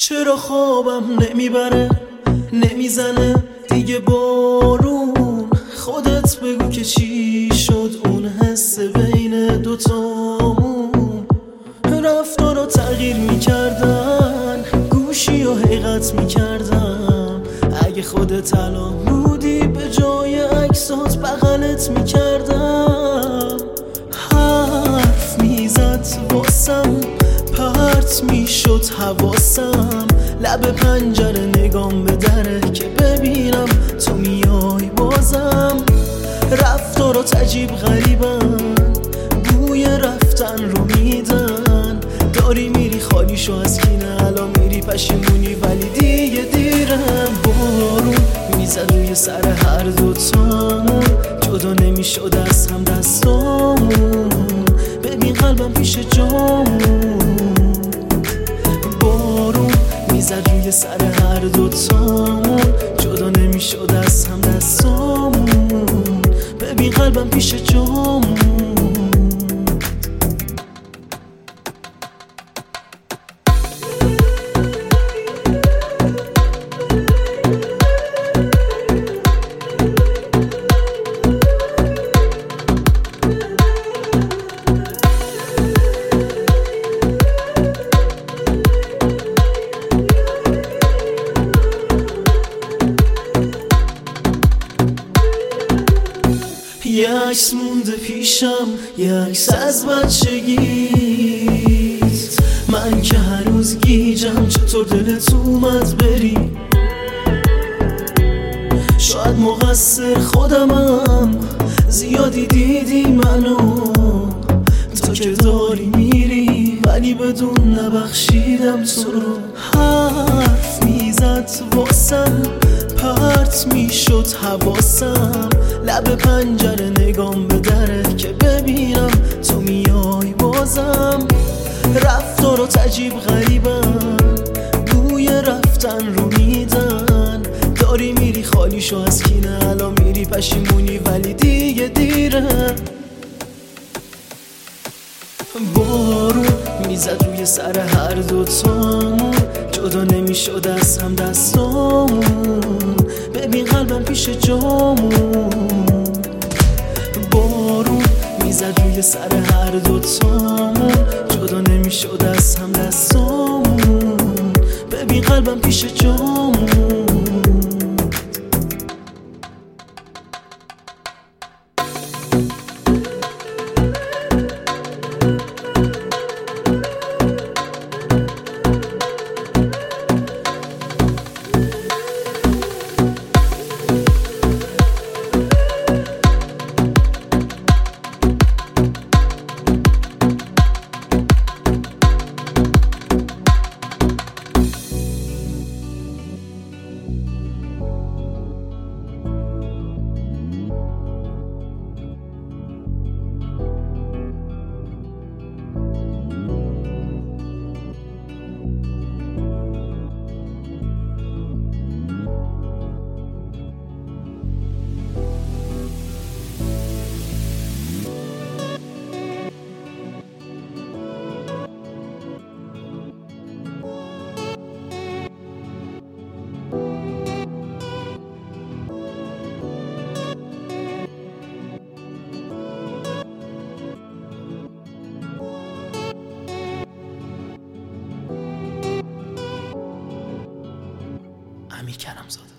چرا خوابم نمیبره نمیزنه دیگه بارون؟ خودت بگو که چی شد اون حس بین دوتامون. رفتارا تغییر میکردن، گوشی و حقیقت میکردم. اگه خودت الان بودی به جای عکسات بغلت میکردم. حرف میزد واسم، پرت میشد حواسم. لب پنجره نگام به دره که ببینم تو میای بازم. رفتارات عجیب غریبن، بوی رفتن رو میدن. داری میری خالیشو از کینه، الان میری پشیمونی ولی دیگه دیره. بارون میزد روی سر هر دوتامون، جدا نمیشد از هم دستامون. ببین قلبم پیش جامون. بارون میزد روی سر هر دوتامون، جدا نمیشد از هم دستامون. ببین قلبم پیش جامون. یه عکس مونده پیشم، یه عکس از بچگیت. من که هنوز گیجم چطور دلت اومد بری. شاید مقصر خودمم، زیادی دیدی منو. تا که داری میری ولی بدون نبخشیدم تو رو. حرف میزد واسم، پرت میشد حواسم. لب پنجره نگام به دره که ببینم تو میای بازم. رفتارات عجیب غریبن، بوی رفتن رو میدن. داری میری خالیشو از کینه، الان میری پشیمونی ولی دیگه دیره. بارون میزد روی سر هر دوتامون، جدا نمیشد از هم دستامون. ببین قلبم پیش جامون. بارون میزد روی سر هر دوتامون، جدا نمیشد از هم دستامون. ببین قلبم پیش جامون. امی کرم‌زاده.